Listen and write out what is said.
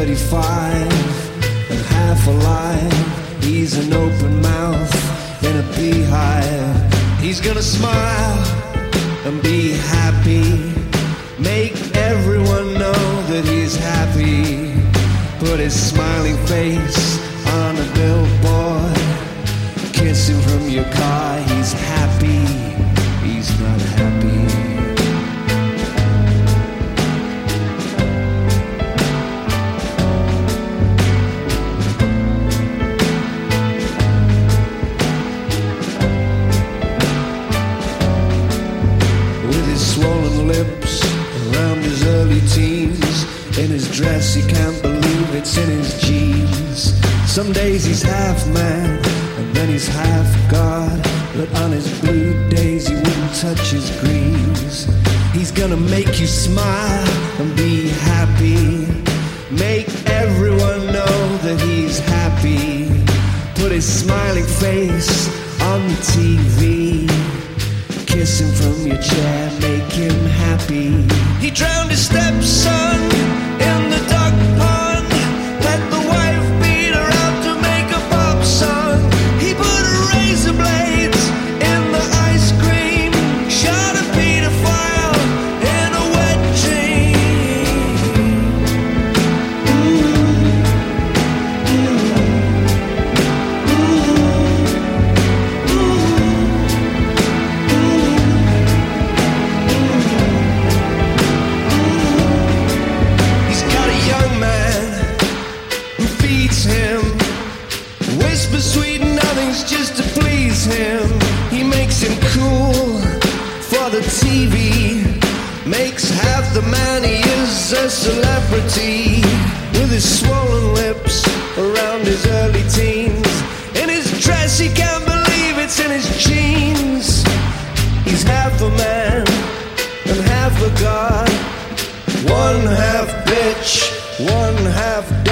35 and half alive. He's an open mouth in a beehive. He's gonna smile and be happy, make everyone know that he's happy. Put his smiling face on a billboard, kiss him from your car. He's happy, he's not happy. Swollen lips around his early teens, in his dress he can't believe it's in his jeans. Some days he's half man and then he's half God, but on his blue days he wouldn't touch his greens. He's gonna make you smile and be happy, make everyone know that he's happy. Put his smiling face on the TV, kiss him from your chair, make him happy. He drowned his stepson in the duck pond, let the wife beat her out to make a pop song. He put razor blades in the ice cream, shot a pedophile in a wet dream. Whispers sweet nothings just to please him. He makes him cool for the TV, makes half the man he is a celebrity. With his swollen lips around his early teens, in his dress he can't believe it's in his jeans. He's half a man and half a god, one half bitch, one half